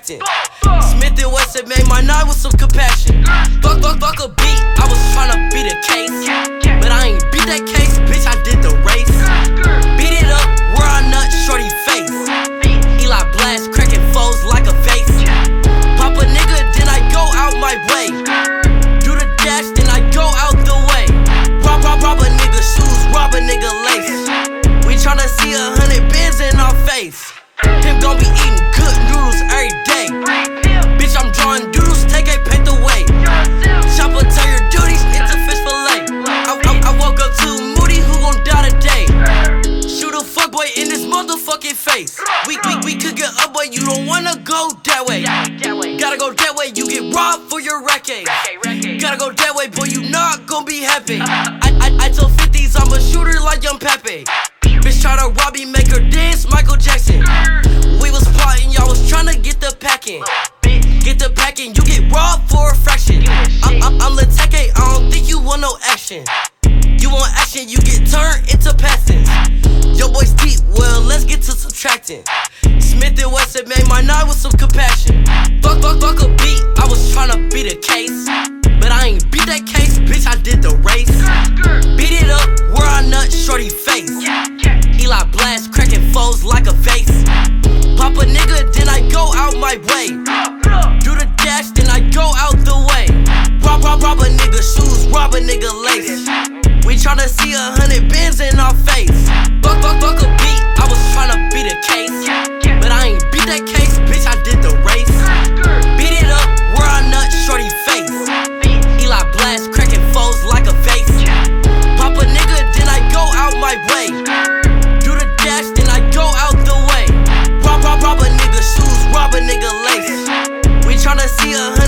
subtracting. Smith and Wesson made my night with some compassion. Fuck a beat, I was tryna beat a case, but I ain't beat that case, bitch, I did the race. Beat it up, where I nut, shorty face. Eli blast, cracking foes like a vase. Pop a nigga, then I go out my way. Do the dash, then I go out the way. Rob a nigga shoes, rob a nigga lace. We tryna see 100 bands in our face. Him gon' be eating good noodles every day. Bitch, I'm drawing doodles, take a paint away. Chopper, tell your duties, it's a fish fillet. I woke up too moody, who gon' die today? Shoot a fuckboy in his motherfucking face. We could get up, but you don't wanna go that way. Gotta go that way, you get robbed for your racket. Gotta go that way, boy, you not gon' be happy. I told 50s I'm a shooter like Young Pepe. Bitch try to rob me, make her dance, Michael Jackson. We was plotting, y'all was tryna get the packing. Get the packing, you get robbed for a fraction. I'm Lateke, I don't think you want no action. You want action, you get turned into passing. Yo boys deep, well let's get to subtracting. Smith and Wesson made my night with some compassion. Fuck a beat, I was tryna beat a case, but I ain't beat that case, bitch, I did the race. Beat it up, where I nut, shorty face. Eli blast, cracking foes like a vase. Pop a nigga, then I go out my way. Do the dash, then I go out the way. Rob a nigga shoes, rob a nigga lace. We tryna see 100 bands in our face. Fuck a beat, I was tryna beat a case, but I ain't beat that case, bitch, I did the race. Beat it up, where I nut, shorty face. Eli blast, cracking foes like a vase. Pop a nigga, then I go out my way. Do the dash, then I go out the way. Rob a nigga shoes, rob a nigga lace. We tryna see 100